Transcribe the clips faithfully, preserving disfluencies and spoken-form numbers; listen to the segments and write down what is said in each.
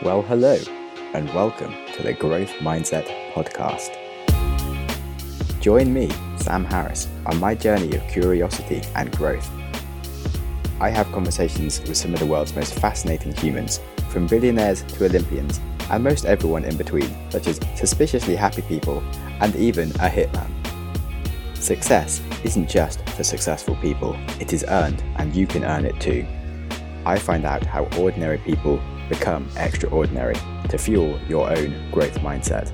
Well, hello, and welcome to the Growth Mindset Podcast. Join me, Sam Harris, on my journey of curiosity and growth. I have conversations with some of the world's most fascinating humans, from billionaires to Olympians, and most everyone in between, such as suspiciously happy people and even a hitman. Success isn't just for successful people, it is earned, and you can earn it too. I find out how ordinary people become extraordinary to fuel your own growth mindset.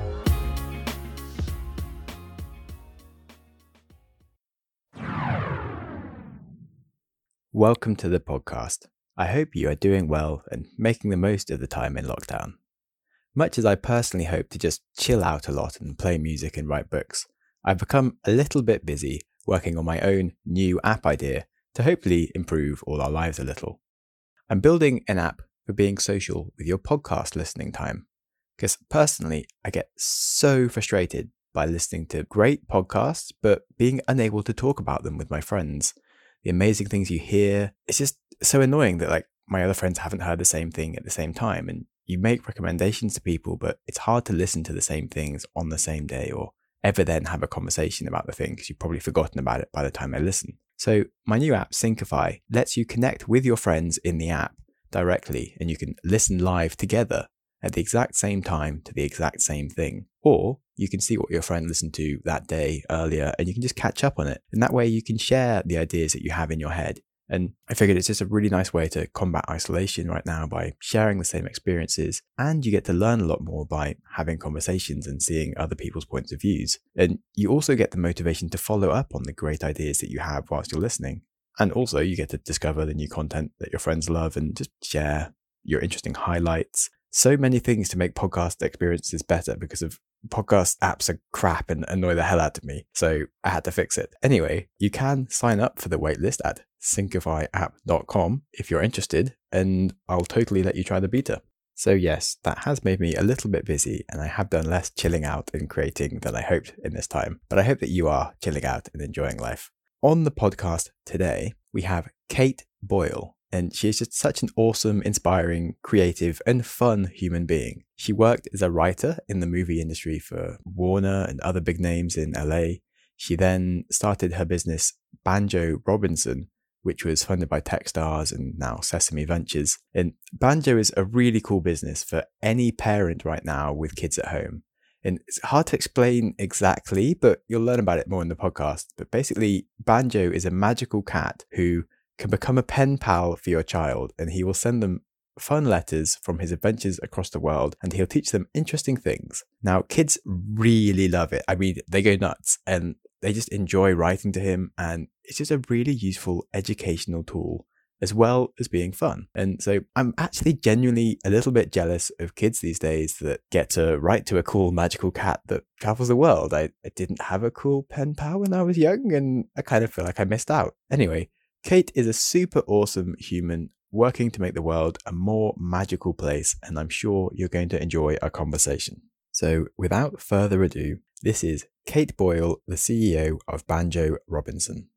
Welcome to the podcast. I hope you are doing well and making the most of the time in lockdown. Much as I personally hope to just chill out a lot and play music and write books, I've become a little bit busy working on my own new app idea to hopefully improve all our lives a little. I'm building an app for being social with your podcast listening time. Because personally, I get so frustrated by listening to great podcasts, but being unable to talk about them with my friends. The amazing things you hear, it's just so annoying that like my other friends haven't heard the same thing at the same time. And you make recommendations to people, but it's hard to listen to the same things on the same day or ever then have a conversation about the thing because you've probably forgotten about it by the time I listen. So my new app, Syncify, lets you connect with your friends in the app directly, and you can listen live together at the exact same time to the exact same thing. Or you can see what your friend listened to that day earlier and you can just catch up on it. And that way you can share the ideas that you have in your head. And I figured it's just a really nice way to combat isolation right now by sharing the same experiences. And you get to learn a lot more by having conversations and seeing other people's points of views. And you also get the motivation to follow up on the great ideas that you have whilst you're listening. And also you get to discover the new content that your friends love and just share your interesting highlights. So many things to make podcast experiences better because of podcast apps are crap and annoy the hell out of me. So I had to fix it. Anyway, you can sign up for the waitlist at syncify app dot com if you're interested, and I'll totally let you try the beta. So yes, that has made me a little bit busy and I have done less chilling out and creating than I hoped in this time. But I hope that you are chilling out and enjoying life. On the podcast today, we have Kate Boyle, and she is just such an awesome, inspiring, creative, and fun human being. She worked as a writer in the movie industry for Warner and other big names in L A. She then started her business, Banjo Robinson, which was funded by Techstars and now Sesame Ventures. And Banjo is a really cool business for any parent right now with kids at home. And it's hard to explain exactly, but you'll learn about it more in the podcast. But basically, Banjo is a magical cat who can become a pen pal for your child, and he will send them fun letters from his adventures across the world, and he'll teach them interesting things. Now, kids really love it. I mean, they go nuts, and they just enjoy writing to him, and it's just a really useful educational tool, as well as being fun. And so I'm actually genuinely a little bit jealous of kids these days that get to write to a cool magical cat that travels the world. I, I didn't have a cool pen pal when I was young, and I kind of feel like I missed out. Anyway, Kate is a super awesome human working to make the world a more magical place, and I'm sure you're going to enjoy our conversation. So without further ado, this is Kate Boyle, the C E O of Banjo Robinson.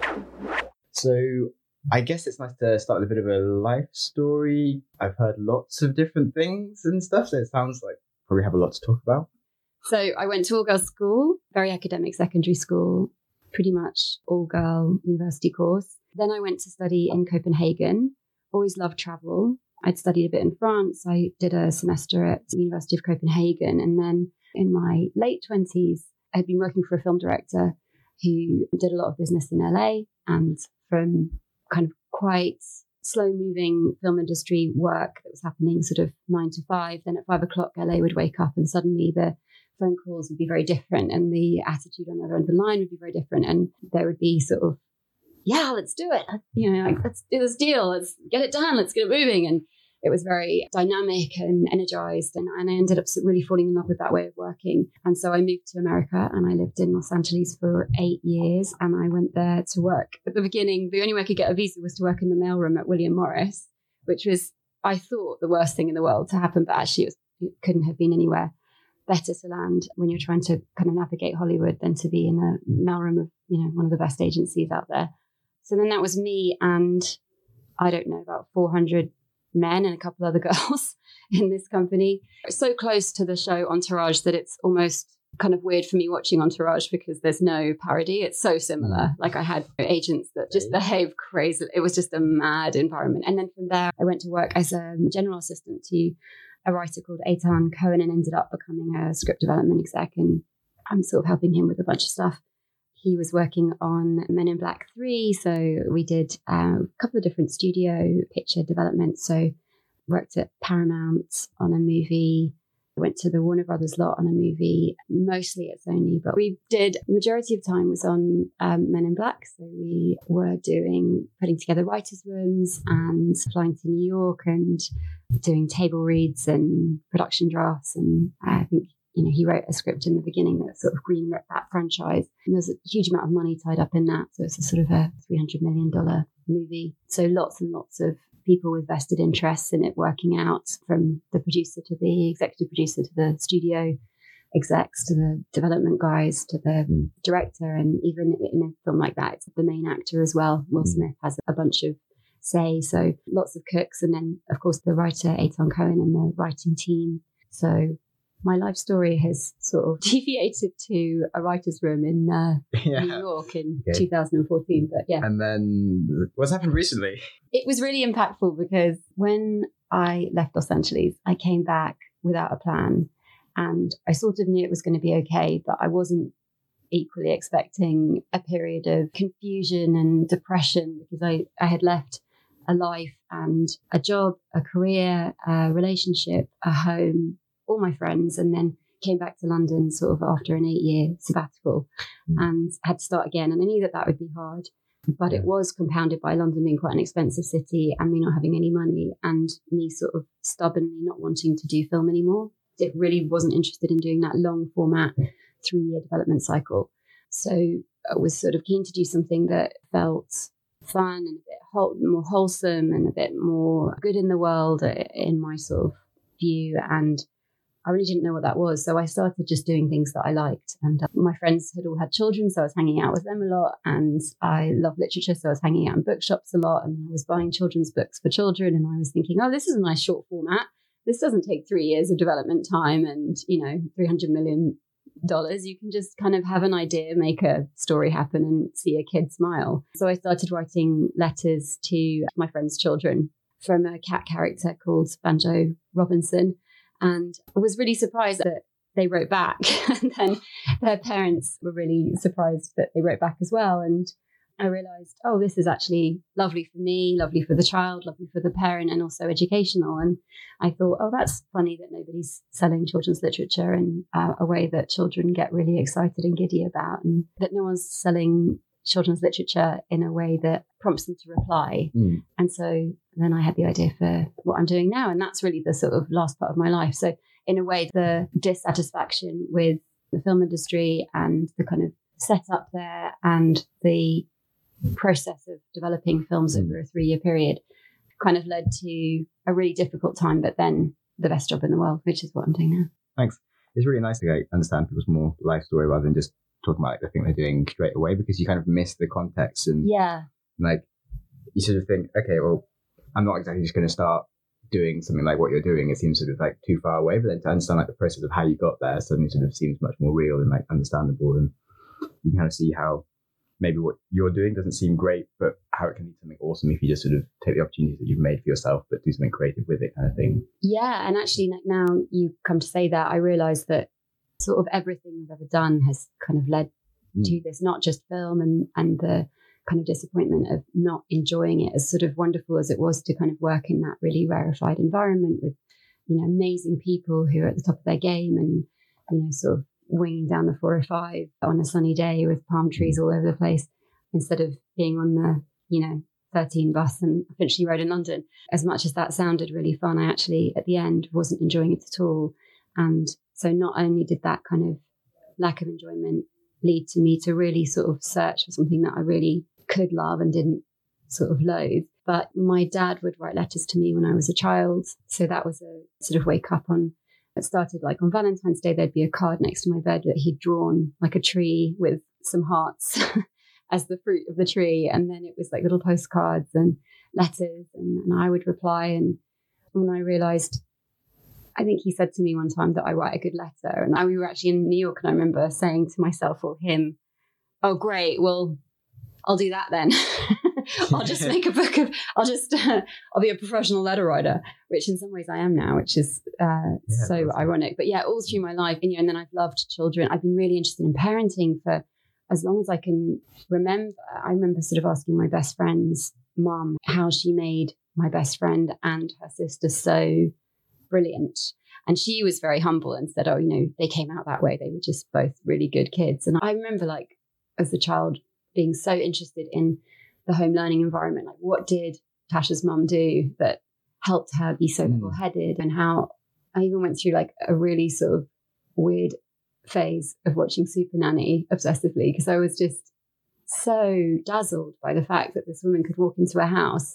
So I guess it's nice to start with a bit of a life story. I've heard lots of different things and stuff, so it sounds like probably have a lot to talk about. So I went to all-girls school, very academic secondary school, pretty much all-girl university course. Then I went to study in Copenhagen. Always loved travel. I'd studied a bit in France. I did a semester at the University of Copenhagen. And then in my late twenties, I had been working for a film director who did a lot of business in L A, and from kind of quite slow-moving film industry work that was happening sort of nine to five. Then at five o'clock, L A would wake up and suddenly the phone calls would be very different and the attitude on the other end of the line would be very different. And there would be sort of, yeah, let's do it. You know, like, let's do this deal. Let's get it done. Let's get it moving. And it was very dynamic and energized. And, and I ended up really falling in love with that way of working. And so I moved to America and I lived in Los Angeles for eight years. And I went there to work. At the beginning, the only way I could get a visa was to work in the mailroom at William Morris, which was, I thought, the worst thing in the world to happen. But actually, it, was, it couldn't have been anywhere better to land when you're trying to kind of navigate Hollywood than to be in a mailroom of, you know, one of the best agencies out there. So then that was me and I don't know, about four hundred men and a couple other girls in this company. So close to the show Entourage that it's almost kind of weird for me watching Entourage because there's no parody. It's so similar. Like I had agents that just behave crazy. It was just a mad environment. And then from there, I went to work as a general assistant to a writer called Eitan Cohen and ended up becoming a script development exec. And I'm sort of helping him with a bunch of stuff. He was working on Men in Black three. So we did uh, a couple of different studio picture developments. So worked at Paramount on a movie, went to the Warner Brothers lot on a movie, mostly at Sony, but we did, majority of time was on um, Men in Black. So we were doing, putting together writers' rooms and flying to New York and doing table reads and production drafts. And I think, you know, he wrote a script in the beginning that sort of greenlit that franchise. And there's a huge amount of money tied up in that. So it's a sort of a three hundred million dollars movie. So lots and lots of people with vested interests in it working out, from the producer to the executive producer to the studio execs to the development guys to the mm. director. And even in a film like that, it's the main actor as well. Will mm. Smith has a bunch of say. So lots of cooks. And then, of course, the writer, Eitan Cohen, and the writing team. So my life story has sort of deviated to a writer's room in uh, yeah. New York in okay. two thousand fourteen. But yeah. And then what's happened recently? It was really impactful because when I left Los Angeles, I came back without a plan. And I sort of knew it was going to be okay, but I wasn't equally expecting a period of confusion and depression because I, I had left a life and a job, a career, a relationship, a home, all my friends, and then came back to London sort of after an eight-year sabbatical mm. and had to start again. And I knew that that would be hard, but it was compounded by London being quite an expensive city and me not having any money and me sort of stubbornly not wanting to do film anymore. It really wasn't interested in doing that long format three-year development cycle. So I was sort of keen to do something that felt fun and a bit whole, more wholesome and a bit more good in the world in my sort of view. And I really didn't know what that was. So I started just doing things that I liked. And uh, my friends had all had children, so I was hanging out with them a lot. And I love literature, so I was hanging out in bookshops a lot. And I was buying children's books for children. And I was thinking, oh, this is a nice short format. This doesn't take three years of development time and, you know, three hundred million dollars. You can just kind of have an idea, make a story happen and see a kid smile. So I started writing letters to my friends' children from a cat character called Banjo Robinson. And I was really surprised that they wrote back. And then their parents were really surprised that they wrote back as well. And I realized, oh, this is actually lovely for me, lovely for the child, lovely for the parent, and also educational. And I thought, oh, that's funny that nobody's selling children's literature in uh, a way that children get really excited and giddy about, and that no one's selling children's literature in a way that prompts them to reply. Mm. And so then I had the idea for what I'm doing now. And that's really the sort of last part of my life. So in a way, the dissatisfaction with the film industry and the kind of setup there and the process of developing films mm. over a three-year period kind of led to a really difficult time, but then the best job in the world, which is what I'm doing now. Thanks. It's really nice to like, understand people's more life story rather than just talking about like, the thing they're doing straight away, because you kind of miss the context and yeah, like you sort of think, okay, well, I'm not exactly just going to start doing something like what you're doing. It seems sort of like too far away, but then to understand like the process of how you got there suddenly sort of seems much more real and like understandable, and you can kind of see how maybe what you're doing doesn't seem great, but how it can be something awesome if you just sort of take the opportunities that you've made for yourself, but do something creative with it, kind of thing. Yeah, and actually now you come to say that, I realise that sort of everything I've ever done has kind of led mm. to this, not just film and, and the kind of disappointment of not enjoying it, as sort of wonderful as it was to kind of work in that really rarefied environment with, you know, amazing people who are at the top of their game and, you know, sort of winging down the four oh five on a sunny day with palm trees all over the place instead of being on the, you know, thirteen bus and eventually rode in London. As much as that sounded really fun, I actually at the end wasn't enjoying it at all. And so not only did that kind of lack of enjoyment lead to me to really sort of search for something that I really could love and didn't sort of loathe, but my dad would write letters to me when I was a child. So that was a sort of wake up on. It started like on Valentine's Day, there'd be a card next to my bed that he'd drawn like a tree with some hearts as the fruit of the tree. And then it was like little postcards and letters. And, and I would reply. And when I realised, I think he said to me one time that I write a good letter. And I, we were actually in New York, and I remember saying to myself or him, oh, great, well, I'll do that then. I'll just make a book of, I'll just, uh, I'll be a professional letter writer, which in some ways I am now, which is uh, yeah, so ironic. But yeah, all through my life, and, you know, and then I've loved children. I've been really interested in parenting for as long as I can remember. I remember sort of asking my best friend's mum how she made my best friend and her sister so brilliant. And she was very humble and said, oh, you know, they came out that way. They were just both really good kids. And I remember, like, as a child, being so interested in the home learning environment. Like, what did Tasha's mum do that helped her be so level-headed? And how I even went through like a really sort of weird phase of watching Super Nanny obsessively, because I was just so dazzled by the fact that this woman could walk into a house.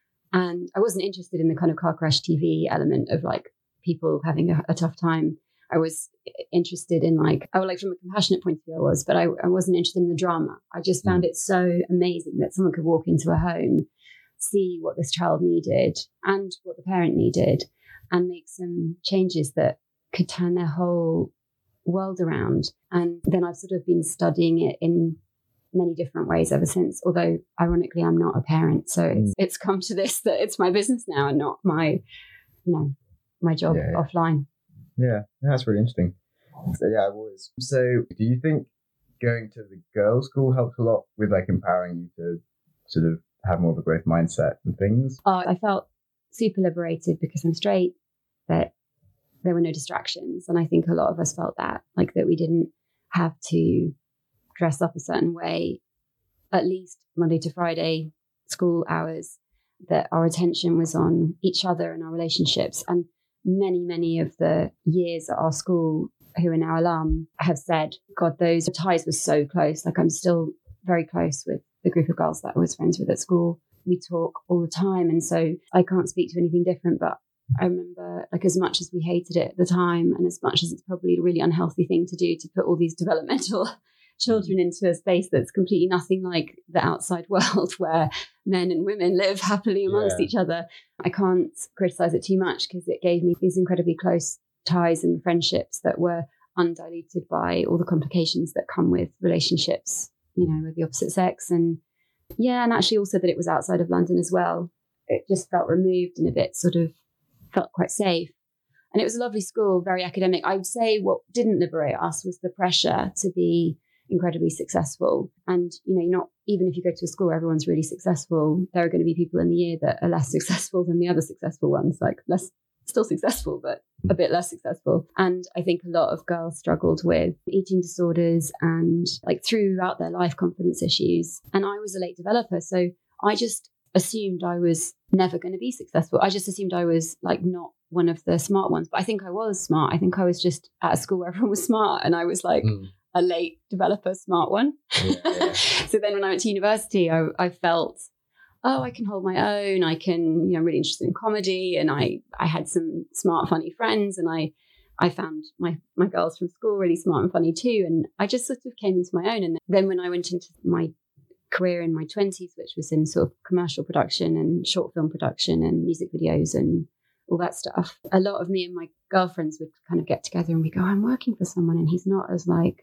And I wasn't interested in the kind of car crash T V element of like people having a, a tough time. I was interested in like, oh, like from a compassionate point of view I was, but I, I wasn't interested in the drama. I just found mm. it so amazing that someone could walk into a home, see what this child needed and what the parent needed, and make some changes that could turn their whole world around. And then I've sort of been studying it in many different ways ever since, although ironically I'm not a parent. So mm. it's, it's come to this, that it's my business now and not my, you know, my job yeah, yeah. offline. Yeah, yeah, that's really interesting. So, yeah, I've always. So, do you think going to the girls' school helped a lot with like empowering you to sort of have more of a growth mindset and things? Oh, I felt super liberated because I'm straight, that there were no distractions. And I think a lot of us felt that, like that we didn't have to dress up a certain way, at least Monday to Friday school hours, that our attention was on each other and our relationships. And many, many of the years at our school who are now alum have said, God, those ties were so close. Like I'm still very close with the group of girls that I was friends with at school. We talk all the time. And so I can't speak to anything different, but I remember, like, as much as we hated it at the time, and as much as it's probably a really unhealthy thing to do to put all these developmental children into a space that's completely nothing like the outside world where men and women live happily amongst yeah. each other. I can't criticize it too much because it gave me these incredibly close ties and friendships that were undiluted by all the complications that come with relationships, you know, with the opposite sex. And yeah, and actually also that it was outside of London as well. It just felt removed and a bit sort of felt quite safe. And it was a lovely school, very academic. I would say what didn't liberate us was the pressure to be incredibly successful. And, you know, you're not, even if you go to a school where everyone's really successful, there are going to be people in the year that are less successful than the other successful ones, like less, still successful, but a bit less successful. And I think a lot of girls struggled with eating disorders and like throughout their life confidence issues. And I was a late developer. So I just assumed I was never going to be successful. I just assumed I was like not one of the smart ones, but I think I was smart. I think I was just at a school where everyone was smart and I was like, mm. a late developer, smart one. Yeah, yeah. So then when I went to university, I, I felt, oh, I can hold my own. I can, you know, I'm really interested in comedy. And I, I had some smart, funny friends. And I, I found my, my girls from school really smart and funny too. And I just sort of came into my own. And then when I went into my career in my twenties, which was in sort of commercial production and short film production and music videos and all that stuff, a lot of me and my girlfriends would kind of get together and we go, I'm working for someone and he's not as like,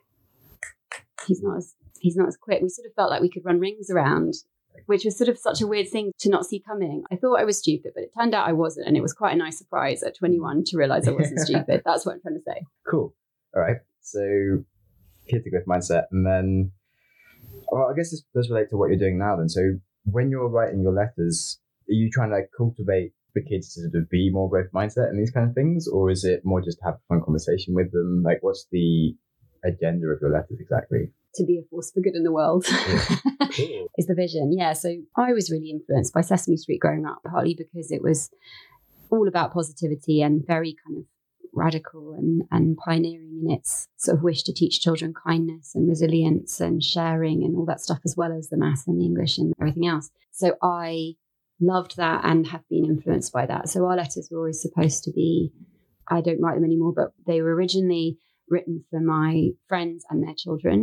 he's not as he's not as quick. We sort of felt like we could run rings around, which was sort of such a weird thing to not see coming. I thought I was stupid, but it turned out I wasn't. And it was quite a nice surprise at twenty-one to realize I wasn't stupid. That's what I'm trying to say. Cool. All right. So kid to growth mindset. And then, well, I guess this does relate to what you're doing now then. So when you're writing your letters, are you trying to like cultivate the kids to sort of be more growth mindset and these kind of things? Or is it more just to have a fun conversation with them? Like what's the agenda of your letters exactly? To be a force for good in the world yeah. Cool. Is the vision. Yeah. So I was really influenced by Sesame Street growing up, partly because it was all about positivity and very kind of radical and, and pioneering in its sort of wish to teach children kindness and resilience and sharing and all that stuff, as well as the maths and the English and everything else. So I loved that and have been influenced by that. So our letters were always supposed to be, I don't write them anymore, but they were originally written for my friends and their children.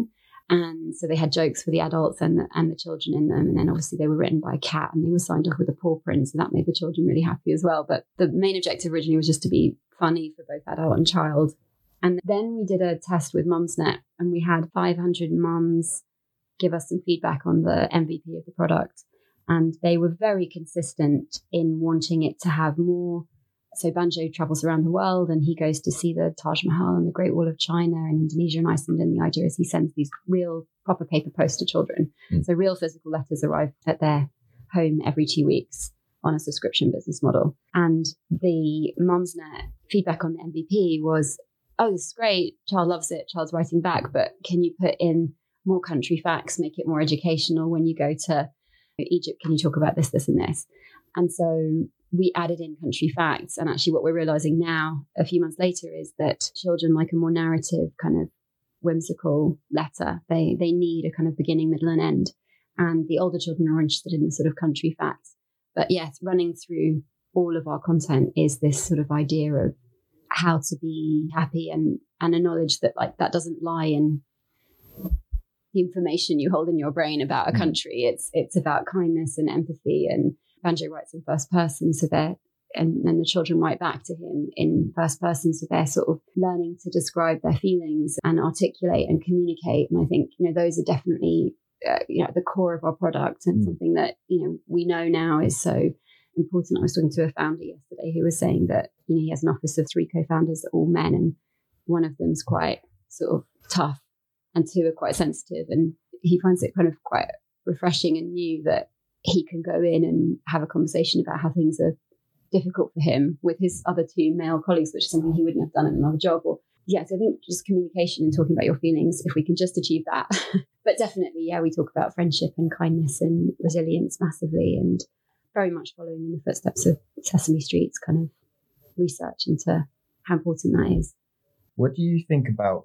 And so they had jokes for the adults and the, and the children in them. And then obviously they were written by a cat and they were signed off with a paw print. So that made the children really happy as well. But the main objective originally was just to be funny for both adult and child. And then we did a test with Mumsnet and we had five hundred mums give us some feedback on the M V P of the product. And they were very consistent in wanting it to have more. So Banjo travels around the world and he goes to see the Taj Mahal and the Great Wall of China and Indonesia and Iceland. And the idea is he sends these real proper paper posts to children. Mm. So real physical letters arrive at their home every two weeks on a subscription business model. And the Mumsnet feedback on the M V P was, oh, this is great. Child loves it. Child's writing back. But can you put in more country facts, make it more educational? When you go to Egypt, can you talk about this, this and this? And so we added in country facts. And actually what we're realizing now, a few months later, is that children like a more narrative kind of whimsical letter. They they need a kind of beginning, middle and end. And the older children are interested in the sort of country facts. But yes, running through all of our content is this sort of idea of how to be happy and, and a knowledge that like that doesn't lie in the information you hold in your brain about a country. It's it's about kindness and empathy, and Banjo writes in first person, so they're and then the children write back to him in first person, so they're sort of learning to describe their feelings and articulate and communicate. And I think, you know, those are definitely uh, you know at the core of our product and mm. something that, you know, we know now is so important. I was talking to a founder yesterday who was saying that, you know, he has an office of three co-founders, all men, and one of them's quite sort of tough and two are quite sensitive, and he finds it kind of quite refreshing and new that he can go in and have a conversation about how things are difficult for him with his other two male colleagues, which is something he wouldn't have done in another job. Or yeah, so I think just communication and talking about your feelings, if we can just achieve that. But definitely, yeah, we talk about friendship and kindness and resilience massively, and very much following in the footsteps of Sesame Street's kind of research into how important that is. What do you think about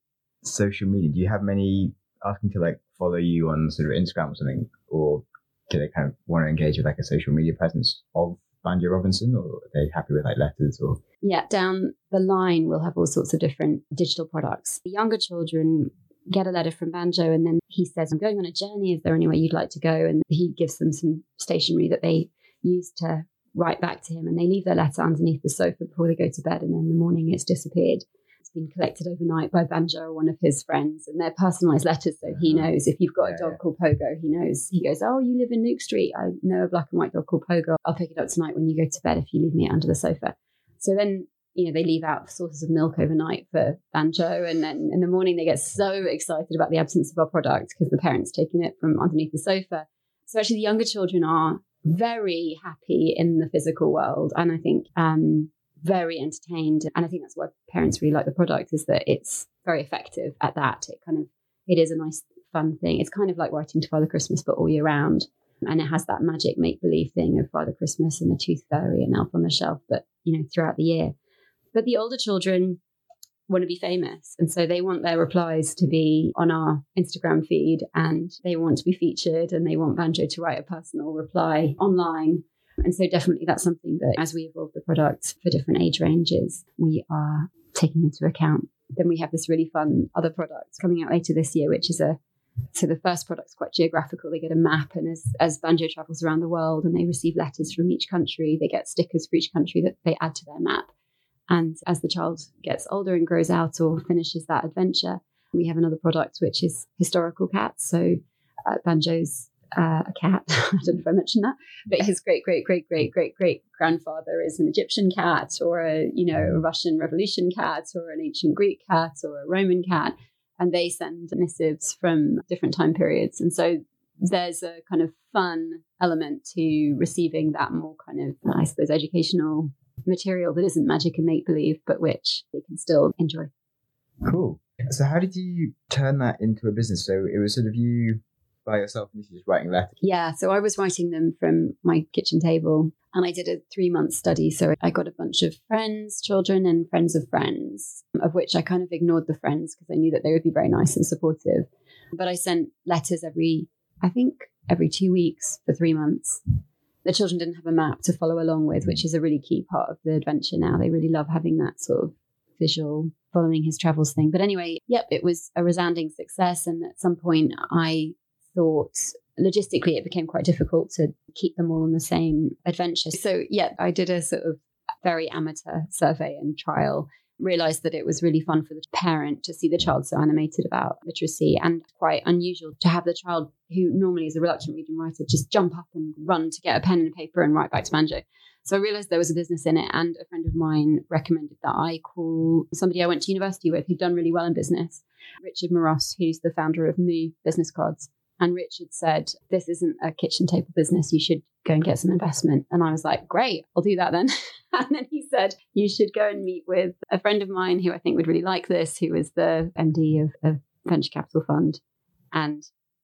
social media? Do you have many asking to like follow you on sort of Instagram or something, or do they kind of want to engage with like a social media presence of Banjo Robinson, or are they happy with like letters? Or yeah, down the line we'll have all sorts of different digital products. The younger children get a letter from Banjo and then he says, I'm going on a journey, is there anywhere you'd like to go? And he gives them some stationery that they use to write back to him, and they leave their letter underneath the sofa before they go to bed, and then in the morning it's disappeared. It's been collected overnight by Banjo or one of his friends, and they're personalised letters, so he knows. If you've got a dog called Pogo, he knows. He goes, oh, you live in Nuke Street, I know a black and white dog called Pogo, I'll pick it up tonight when you go to bed if you leave me under the sofa. So then, you know, they leave out sources of milk overnight for Banjo, and then in the morning they get so excited about the absence of our product because the parent's taken it from underneath the sofa. So actually the younger children are very happy in the physical world, and I think um very entertained, and I think that's why parents really like the product, is that it's very effective at that. It kind of it is a nice fun thing. It's kind of like writing to Father Christmas but all year round, and it has that magic make-believe thing of Father Christmas and the Tooth Fairy and Elf on the Shelf, but you know, throughout the year. But the older children want to be famous, and so they want their replies to be on our Instagram feed, and they want to be featured, and they want Banjo to write a personal reply online. And so definitely that's something that as we evolve the product for different age ranges, we are taking into account. Then we have this really fun other product coming out later this year, which is a, so the first product's quite geographical. They get a map, and as, as Banjo travels around the world and they receive letters from each country, they get stickers for each country that they add to their map. And as the child gets older and grows out or finishes that adventure, we have another product, which is historical cats. So uh, Banjo's Uh, a cat. I don't know if I mentioned that, but his great, great, great, great, great, great grandfather is an Egyptian cat, or a, you know, a Russian Revolution cat, or an ancient Greek cat, or a Roman cat, and they send missives from different time periods. And so there's a kind of fun element to receiving that more kind of, I suppose, educational material that isn't magic and make believe, but which they can still enjoy. Cool. So how did you turn that into a business? So it was sort of you by yourself and just writing letters? Yeah, so I was writing them from my kitchen table, and I did a three-month study. So I got a bunch of friends, children, and friends of friends, of which I kind of ignored the friends because I knew that they would be very nice and supportive. But I sent letters every, I think, every two weeks for three months. The children didn't have a map to follow along with, which is a really key part of the adventure now. They really love having that sort of visual, following his travels thing. But anyway, yep, it was a resounding success. And at some point I thought logistically it became quite difficult to keep them all on the same adventure. So yeah, I did a sort of very amateur survey and trial, realized that it was really fun for the parent to see the child so animated about literacy, and quite unusual to have the child, who normally is a reluctant reader and writer, just jump up and run to get a pen and a paper and write back to Banjo. So I realized there was a business in it, and a friend of mine recommended that I call somebody I went to university with who'd done really well in business, Richard Moros, who's the founder of Moo Business Cards. And Richard said, this isn't a kitchen table business. You should go and get some investment. And I was like, great, I'll do that then. And then he said, you should go and meet with a friend of mine who I think would really like this, who is the M D of a venture capital fund. And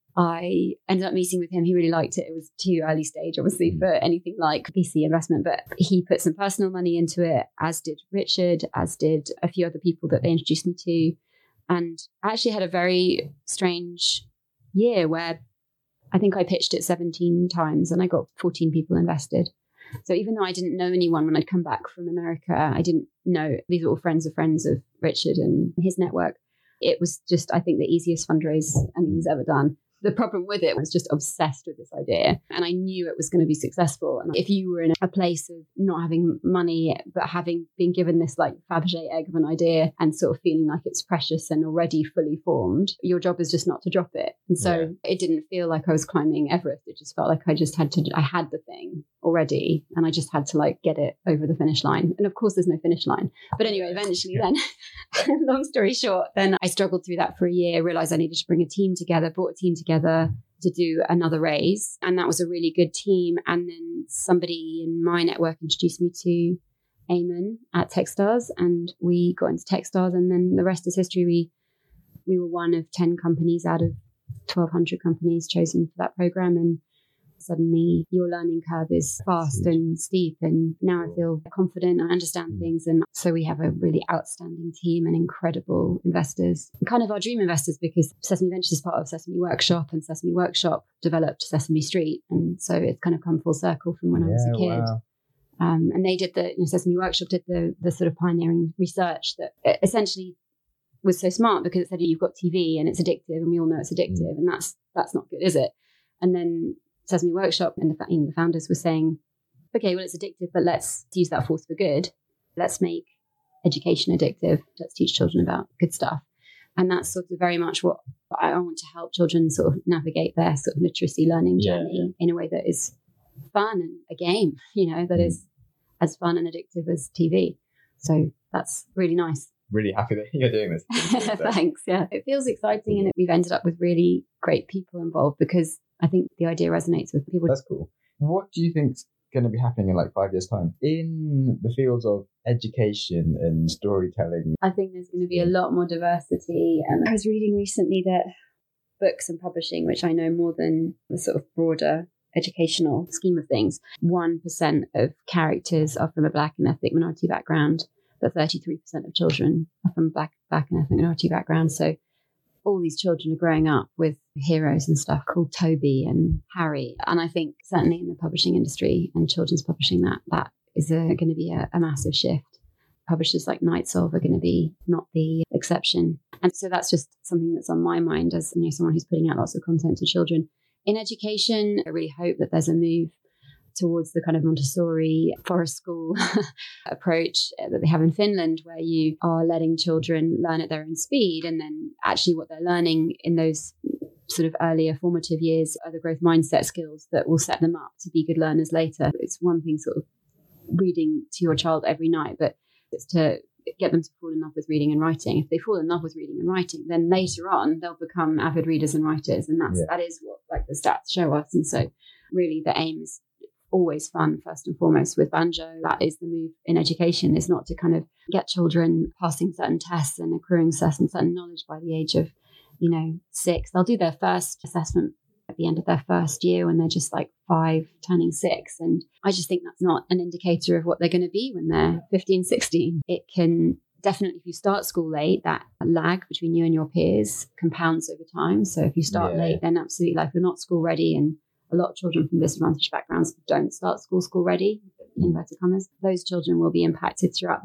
I ended up meeting with him. He really liked it. It was too early stage, obviously, for anything like V C investment, but he put some personal money into it, as did Richard, as did a few other people that they introduced me to. And I actually had a very strange year where I think I pitched it seventeen times and I got fourteen people invested. So even though I didn't know anyone when I'd come back from America, I didn't know, these were all friends of friends of Richard and his network. It was just, I think, the easiest fundraise anyone's ever done. The problem with it was just obsessed with this idea, and I knew it was going to be successful. And if you were in a place of not having money, but having been given this like Fabergé egg of an idea and sort of feeling like it's precious and already fully formed, your job is just not to drop it. And so yeah. It didn't feel like I was climbing Everest. It just felt like I just had to, I had the thing already, and I just had to like get it over the finish line. And of course there's no finish line. But anyway, eventually yeah. then, long story short, then I struggled through that for a year, realized I needed to bring a team together, brought a team together to do another raise. And that was a really good team. And then somebody in my network introduced me to Eamon at Techstars, and we got into Techstars, and then the rest is history. We we were one of ten companies out of twelve hundred companies chosen for that program. And suddenly your learning curve is fast and steep, and now I feel confident, I understand things. And so we have a really outstanding team and incredible investors, kind of our dream investors, because Sesame Ventures is part of Sesame Workshop, and Sesame Workshop developed Sesame Street, and so it's kind of come full circle from when yeah, I was a kid. Wow. Um, and they did the, you know, Sesame Workshop did the the sort of pioneering research that essentially was so smart, because it said you've got T V and it's addictive, and we all know it's addictive, mm. and that's that's not good, is it? And then Sesame Workshop and the, you know, the founders were saying, okay, well, it's addictive, but let's use that force for good. Let's make education addictive. Let's teach children about good stuff. And that's sort of very much what I want to help children sort of navigate their sort of literacy learning journey yeah, yeah. in a way that is fun and a game, you know, that mm. is as fun and addictive as T V. So that's really nice. Really happy that you're doing this. Thanks. Yeah, it feels exciting, and we've ended up with really great people involved, because I think the idea resonates with people. That's cool. What do you think's going to be happening in like five years' time in the fields of education and storytelling? I think there's going to be a lot more diversity. And I was reading recently that books and publishing, which I know more than the sort of broader educational scheme of things, one percent of characters are from a Black and ethnic minority background, but thirty-three percent of children are from Black, Black and ethnic minority background. So all these children are growing up with heroes and stuff called Toby and Harry. And I think certainly in the publishing industry and children's publishing, that that is going to be a, a massive shift. Publishers like Knightsov are going to be not the exception. And so that's just something that's on my mind as, you know, someone who's putting out lots of content to children. In education, I really hope that there's a move towards the kind of Montessori forest school approach that they have in Finland, where you are letting children learn at their own speed, and then actually what they're learning in those sort of earlier formative years are the growth mindset skills that will set them up to be good learners later. It's one thing sort of reading to your child every night, but it's to get them to fall in love with reading and writing. If they fall in love with reading and writing, then later on they'll become avid readers and writers, and that's yeah. that is what like the stats show us. And so really the aim is always fun first and foremost with Banjo. That is the move in education, is not to kind of get children passing certain tests and accruing certain certain knowledge by the age of, you know, six. They'll do their first assessment at the end of their first year when they're just like five turning six, and I just think that's not an indicator of what they're going to be when they're fifteen, sixteen. It can definitely, if you start school late, that lag between you and your peers compounds over time. So if you start yeah. late, then absolutely, like, you're not school ready, and a lot of children from disadvantaged backgrounds don't start school school ready, in inverted commas. Those children will be impacted throughout their life.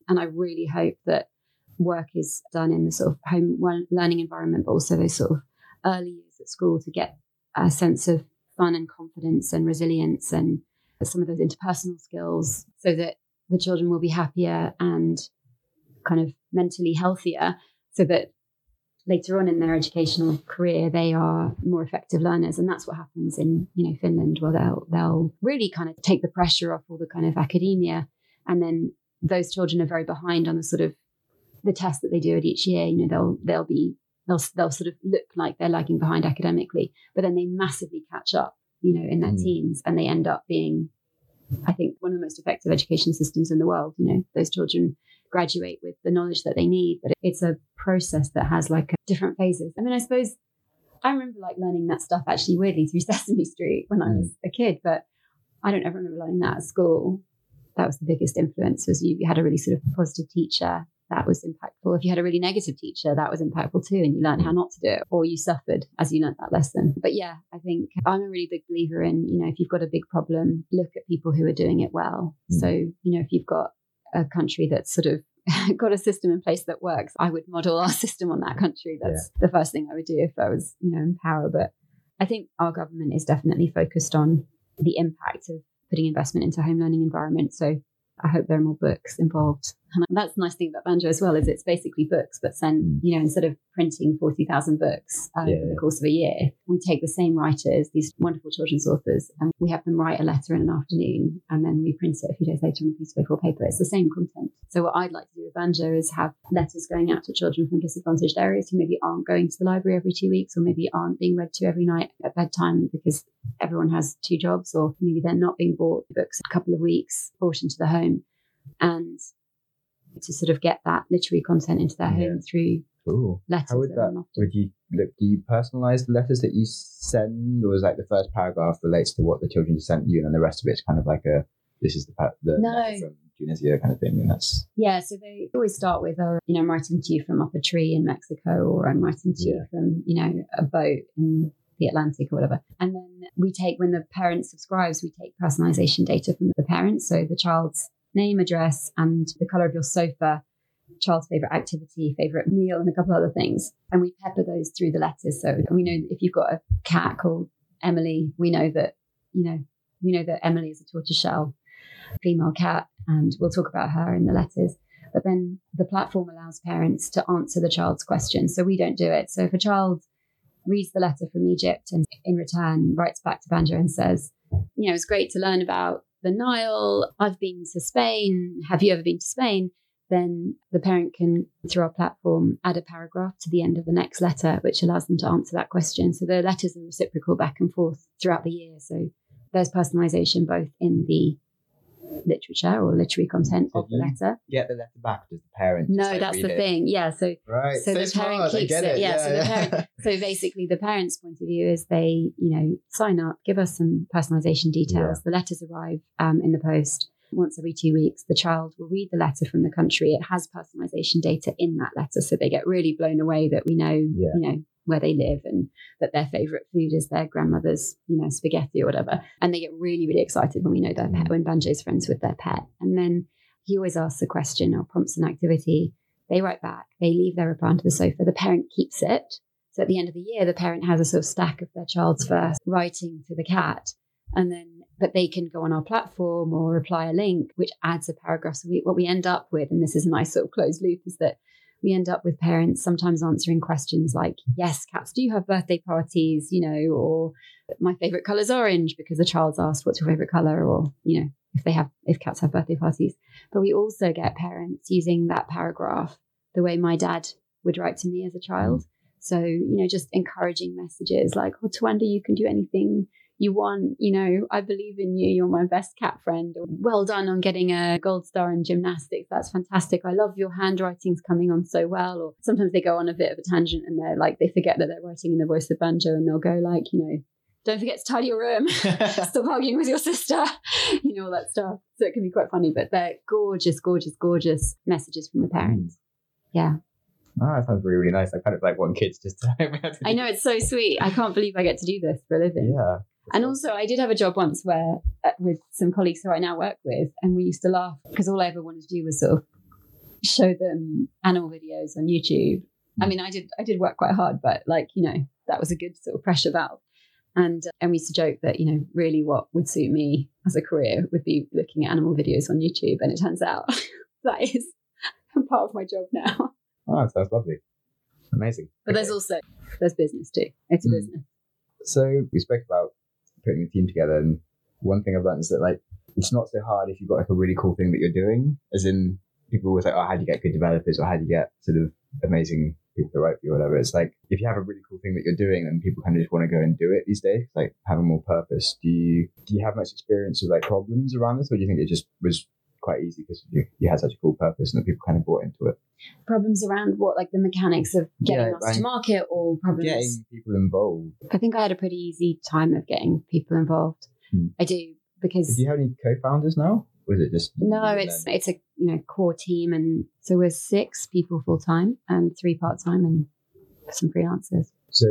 And I really hope that work is done in the sort of home learning environment, but also those sort of early years at school to get a sense of fun and confidence and resilience and some of those interpersonal skills so that the children will be happier and kind of mentally healthier, so that later on in their educational career they are more effective learners. And that's what happens in, you know, Finland, where they'll they'll really kind of take the pressure off all the kind of academia, and then those children are very behind on the sort of the tests that they do at each year. You know, they'll they'll be they'll they'll sort of look like they're lagging behind academically, but then they massively catch up, you know, in their mm. teens, and they end up being, I think, one of the most effective education systems in the world. You know, those children graduate with the knowledge that they need, but it's a process that has like different phases. I mean, I suppose I remember like learning that stuff actually weirdly through Sesame Street when I was a kid, but I don't ever remember learning that at school. That was the biggest influence, was you, you had a really sort of positive teacher. That was impactful. If you had a really negative teacher, that was impactful too, and you learned how not to do it, or you suffered as you learned that lesson. But yeah, I think I'm a really big believer in, you know, if you've got a big problem, look at people who are doing it well. Mm. So, you know, if you've got a country that's sort of got a system in place that works, I would model our system on that country. That's yeah. the first thing I would do if I was, you know, in power. But I think our government is definitely focused on the impact of putting investment into home learning environments. So I hope there are more books involved. And that's the nice thing about Banjo as well, is it's basically books, but then, you know, instead of printing forty thousand books um, yeah. over the course of a year, we take the same writers, these wonderful children's authors, and we have them write a letter in an afternoon, and then we print it a few days later on a piece of A four paper. It's the same content. So what I'd like to do with Banjo is have letters going out to children from disadvantaged areas who maybe aren't going to the library every two weeks, or maybe aren't being read to every night at bedtime because everyone has two jobs, or maybe they're not being bought books a couple of weeks, brought into the home. And to sort of get that literary content into their yeah. home through cool. letters. How would that, would you look, do you personalize the letters that you send, or is like the first paragraph relates to what the children sent you, and then the rest of it's kind of like a, this is the, the no. letter from Tunisia kind of thing? And that's yeah, so they always start with, oh, you know, I'm writing to you from up a tree in Mexico, or I'm writing to yeah. you from, you know, a boat in the Atlantic or whatever. And then we take, when the parent subscribes, we take personalization data from the parents, so the child's name, address, and the color of your sofa, child's favorite activity, favorite meal, and a couple other things. And we pepper those through the letters. So we know if you've got a cat called Emily, we know that, you know, we know that Emily is a tortoiseshell female cat, and we'll talk about her in the letters. But then the platform allows parents to answer the child's questions. So we don't do it. So if a child reads the letter from Egypt and in return writes back to Banjo and says, you know, it's great to learn about the Nile, I've been to Spain, have you ever been to Spain? Then the parent can, through our platform, add a paragraph to the end of the next letter, which allows them to answer that question. So the letters are reciprocal back and forth throughout the year. So there's personalization both in the literature or literary content of the letter. Get the letter back, does the parent? No, like that's the it? thing. Yeah. So, right. so, so the smart. parent keeps it. it. Yeah. yeah So the yeah. parent. So basically, the parent's point of view is they, you know, sign up, give us some personalization details. Yeah. The letters arrive um, in the post once every two weeks. The child will read the letter from the country. It has personalization data in that letter, so they get really blown away that we know, yeah. you know, where they live and that their favorite food is their grandmother's, you know, spaghetti or whatever. And they get really, really excited when we know their pet, when Banjo's friends with their pet. And then he always asks a question or prompts an activity. They write back. They leave their reply onto the sofa. The parent keeps it. So at the end of the year, the parent has a sort of stack of their child's first writing to the cat. And then, but they can go on our platform or reply a link, which adds a paragraph. So we, what we end up with, and this is a nice sort of closed loop, is that we end up with parents sometimes answering questions like, yes, cats do have birthday parties, you know, or my favorite color is orange because the child's asked, what's your favorite color? Or, you know, if they have, if cats have birthday parties. But we also get parents using that paragraph the way my dad would write to me as a child. So, you know, just encouraging messages like, oh, Tawanda, you can do anything you want, you know, I believe in you, you're my best cat friend, or well done on getting a gold star in gymnastics, that's fantastic, I love your handwriting's coming on so well. Or sometimes they go on a bit of a tangent and they're like, they forget that they're writing in the voice of Banjo, and they'll go like, you know, don't forget to tidy your room, stop arguing with your sister, you know, all that stuff. So it can be quite funny, but they're gorgeous, gorgeous, gorgeous messages from the parents. Yeah. Oh, that sounds really, really nice. I kind of like want kids just to I know, it's so sweet. I can't believe I get to do this for a living. Yeah. And also, I did have a job once where, uh, with some colleagues who I now work with, and we used to laugh because all I ever wanted to do was sort of show them animal videos on YouTube. I mean, I did I did work quite hard, but like, you know, that was a good sort of pressure valve. And uh, and we used to joke that, you know, really what would suit me as a career would be looking at animal videos on YouTube. And it turns out that is part of my job now. Oh, that sounds lovely. Amazing. But Okay. there's also, there's business too. It's a Mm. business. So we spoke about putting a team together, and one thing I've learned is that like it's not so hard if you've got like a really cool thing that you're doing. As in, people always like, oh, how do you get good developers, or how do you get sort of amazing people to write for you, or whatever. It's like if you have a really cool thing that you're doing, then people kind of just want to go and do it these days, like having more purpose. Do you do you have much experience with like problems around this, or do you think it just was quite easy because you, you had such a cool purpose and that people kind of bought into it? Problems around what, like the mechanics of getting Yeah, us like to market, or problems? Getting people involved. I think I had a pretty easy time of getting people involved. Hmm. I do, because Do you have any co-founders now? Or is it just you no, and it's then- it's a you know core team, and so we're six people full time and three part time and some freelancers. So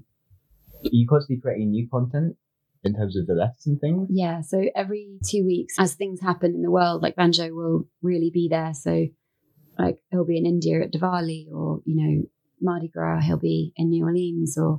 are you constantly creating new content in terms of the letters and things? Yeah, so every two weeks, as things happen in the world, like Banjo will really be there. So, like he'll be in India at Diwali, or you know Mardi Gras, he'll be in New Orleans, or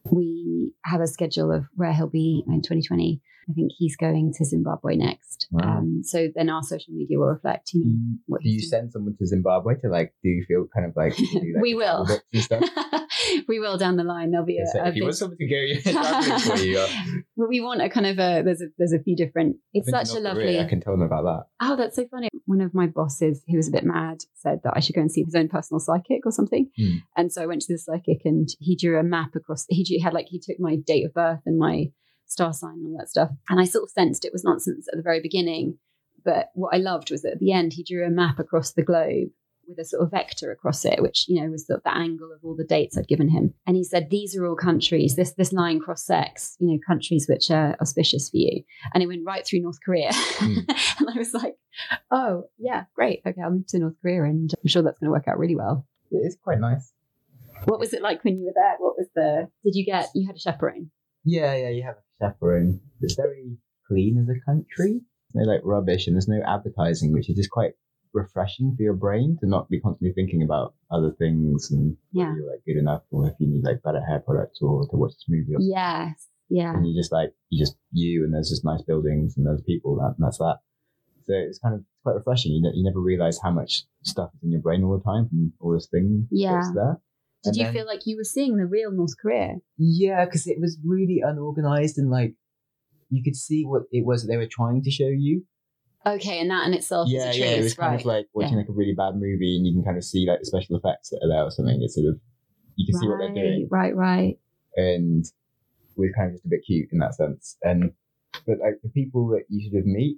we have a schedule of where he'll be in twenty twenty. I think he's going to Zimbabwe next. Wow. Um, so then our social media will reflect, you Do know, you, what do you he's doing. send someone to Zimbabwe to like do you feel kind of like, do, like We the will. travel bits and stuff? We will down the line. There'll be a, So a if you big- want someone to go traveling for you, uh, Well, we want a kind of a there's a there's a few different. It's I've been to such a North lovely. Korea, I can tell them about that. Oh, that's so funny. One of my bosses, who was a bit mad, said that I should go and see his own personal psychic or something. Hmm. And so I went to the psychic, and he drew a map across. He drew, had like he took my date of birth and my star sign and all that stuff. And I sort of sensed it was nonsense at the very beginning. But what I loved was that at the end, he drew a map across the globe with a sort of vector across it, which, you know, was the, the angle of all the dates I'd given him. And he said, these are all countries, this this line cross-sects, you know, countries which are auspicious for you. And it went right through North Korea. Mm. And I was like, oh, yeah, great. Okay, I'll move to North Korea, and I'm sure that's going to work out really well. It is quite nice. What was it like when you were there? What was the, did you get, you had a chaperone? Yeah, yeah, you have a chaperone. It's very clean as a country. There's no like rubbish, and there's no advertising, which is just quite refreshing for your brain to not be constantly thinking about other things and Yeah. whether you're like good enough, or if you need like better hair products, or to watch this movie, or Yes. Yeah. and you just like you just you and there's just nice buildings and there's people, that and that's that. So it's kind of quite refreshing. You know, you never realize how much stuff is in your brain all the time from all this thing Yeah. that's there. Did And you then- feel like you were seeing the real North Korea? Yeah, because it was really unorganized, and like you could see what it was that they were trying to show you. Okay, and that in itself Yeah, is a yeah, truth, it was kind right? of like watching Yeah. like a really bad movie, and you can kind of see like the special effects that are there or something. It's sort of you can see what they're doing, Right, right. and we're kind of just a bit cute in that sense. And but like the people that you sort of meet,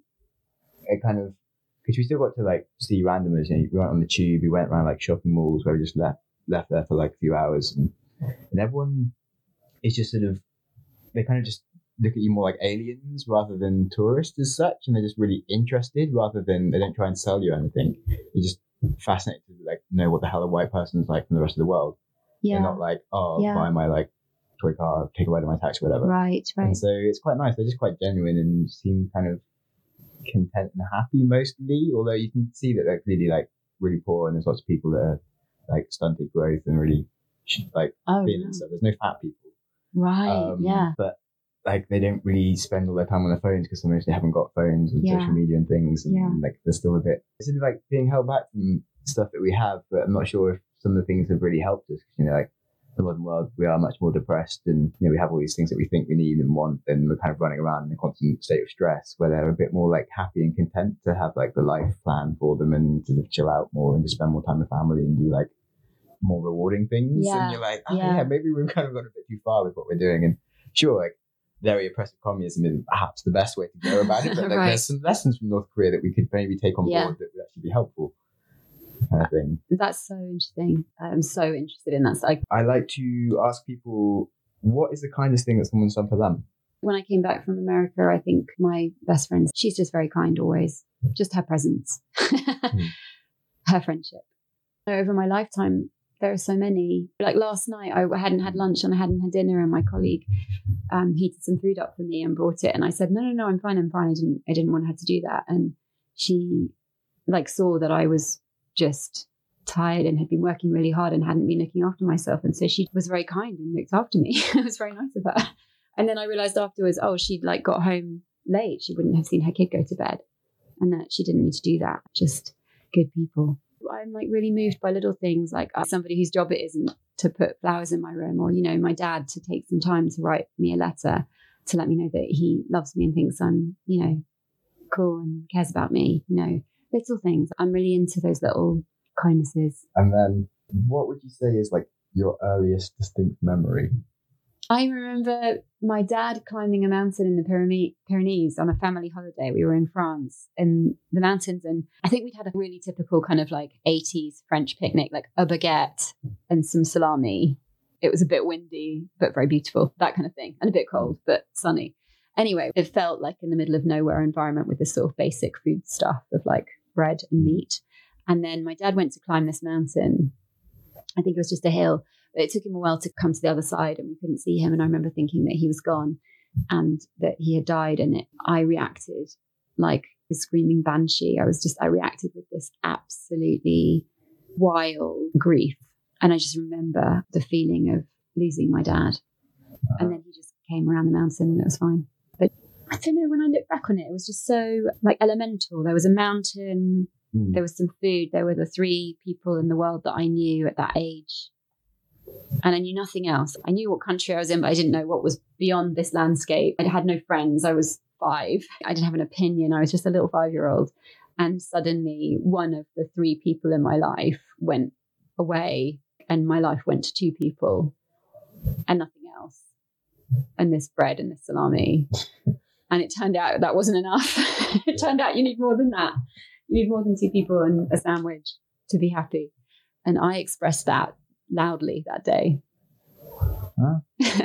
it kind of because we still got to like see randomers. You know, we went on the tube, we went around like shopping malls where we just left left there for like a few hours, and and everyone is just sort of they kind of just look at you more like aliens rather than tourists as such, and they're just really interested rather than they don't try and sell you anything. They're just fascinated to like know what the hell a white person is like from the rest of the world. Yeah. They're not like, oh, Yeah. buy my like toy car, take a ride on my taxi, whatever. Right, right. And so it's quite nice. They're just quite genuine and seem kind of content and happy mostly. Although you can see that they're clearly like really poor, and there's lots of people that are like stunted growth and really like Oh, thin no. and stuff. There's no fat people. Right, Um, yeah. But like they don't really spend all their time on their phones because sometimes they haven't got phones and Yeah. social media and things, and Yeah. like they're still a bit. It's sort of like being held back from stuff that we have, but I'm not sure if some of the things have really helped us. You know, like the modern world, we are much more depressed, and you know we have all these things that we think we need and want, and we're kind of running around in a constant state of stress. Where they're a bit more like happy and content to have like the life plan for them and sort of chill out more and just spend more time with family and do like more rewarding things. Yeah, And you're like, oh, yeah. yeah, maybe we've kind of gone a bit too far with what we're doing. And sure, like very oppressive communism is perhaps the best way to go about it, but like Right. there's some lessons from North Korea that we could maybe take on Yeah. board that would actually be helpful. Kind of thing. That's so interesting. I'm so interested in that. So I, I like to ask people, what is the kindest thing that someone's done for them? when I came back from America, I think my best friend, she's just very kind always. Just her presence, her friendship. Over my lifetime, there are so many. Like last night, I hadn't had lunch and I hadn't had dinner, and my colleague um, heated some food up for me and brought it. And I said, no, no, no, I'm fine, I'm fine. I didn't, I didn't want her to do that. And she like saw that I was just tired and had been working really hard and hadn't been looking after myself. And so she was very kind and looked after me. It was very nice of her. And then I realized afterwards, oh, she'd like got home late. She wouldn't have seen her kid go to bed, and that she didn't need to do that. Just good people. I'm like really moved by little things, like uh, somebody whose job it isn't to put flowers in my room, or, you know, my dad to take some time to write me a letter to let me know that he loves me and thinks I'm, you know, cool and cares about me, you know, little things. I'm really into those little kindnesses. And then what would you say is like your earliest distinct memory? I remember my dad climbing a mountain in the Pyrenee- Pyrenees on a family holiday. We were in France in the mountains, and I think we'd had a really typical kind of like eighties French picnic, like a baguette and some salami. It was a bit windy, but very beautiful, that kind of thing, and a bit cold, but sunny. Anyway, it felt like in the middle of nowhere environment with this sort of basic food stuff of like bread and meat. And then my dad went to climb this mountain. I think it was just a hill. But it took him a while to come to the other side, and we couldn't see him. And I remember thinking that he was gone and that he had died. And it, I reacted like a screaming banshee. I was just, I reacted with this absolutely wild grief. And I just remember the feeling of losing my dad. And then he just came around the mountain and it was fine. But I don't know, when I look back on it, it was just so like elemental. There was a mountain, mm. there was some food. There were the three people in the world that I knew at that age. And I knew nothing else. I knew what country I was in, but I didn't know what was beyond this landscape. I had no friends. I was five. I didn't have an opinion. I was just a little five-year-old. And suddenly one of the three people in my life went away, and my life went to two people and nothing else. And this bread and this salami. And it turned out that wasn't enough. It turned out you need more than that. You need more than two people and a sandwich to be happy. And I expressed that loudly that day. Huh?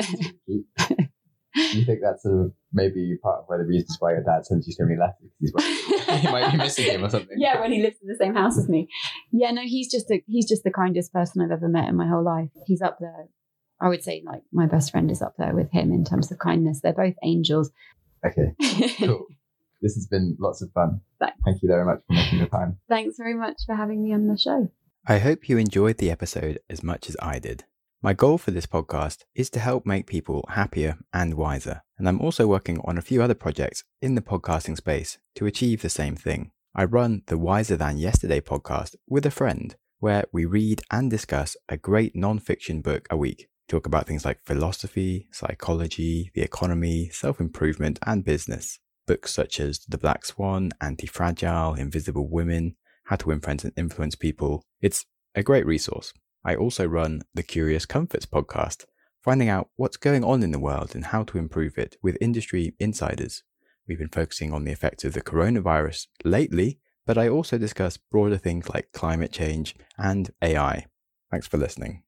You think that's sort of maybe part of why the reasons why your dad sends you so many letters, because he's he might be missing him or something. Yeah, when he lives in the same house as me. Yeah, no, he's just a, he's just the kindest person I've ever met in my whole life. He's up there. I would say like my best friend is up there with him in terms of kindness. They're both angels. Okay, cool. This has been lots of fun. Thanks. Thank you very much for making the time. Thanks very much for having me on the show. I hope you enjoyed the episode as much as I did. My goal for this podcast is to help make people happier and wiser, and I'm also working on a few other projects in the podcasting space to achieve the same thing. I run the Wiser Than Yesterday podcast with a friend, where we read and discuss a great non-fiction book a week. We talk about things like philosophy, psychology, the economy, self-improvement, and business. Books such as The Black Swan, Anti-Fragile, Invisible Women, How to Win Friends and Influence People. It's a great resource. I also run the Curious Comforts podcast, finding out what's going on in the world and how to improve it with industry insiders. We've been focusing on the effects of the coronavirus lately, but I also discuss broader things like climate change and A I. Thanks for listening.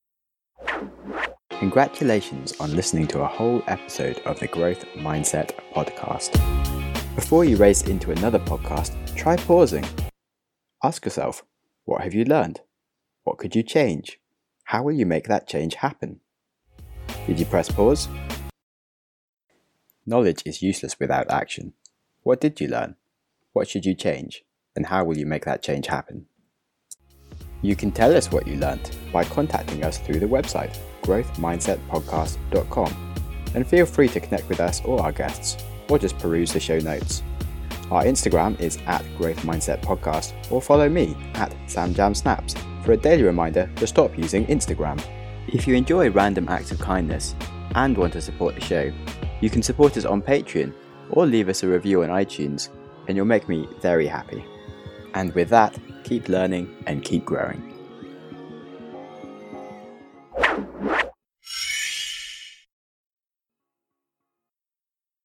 Congratulations on listening to a whole episode of the Growth Mindset podcast. Before you race into another podcast, try pausing. Ask yourself, what have you learned? What could you change? How will you make that change happen? Did you press pause? Knowledge is useless without action. What did you learn? What should you change? And how will you make that change happen? You can tell us what you learned by contacting us through the website, growth mindset podcast dot com. And feel free to connect with us or our guests, or just peruse the show notes. Our Instagram is at Growth Mindset Podcast, or follow me at SamJamSnaps for a daily reminder to stop using Instagram. If you enjoy random acts of kindness and want to support the show, you can support us on Patreon or leave us a review on iTunes, and you'll make me very happy. And with that, keep learning and keep growing.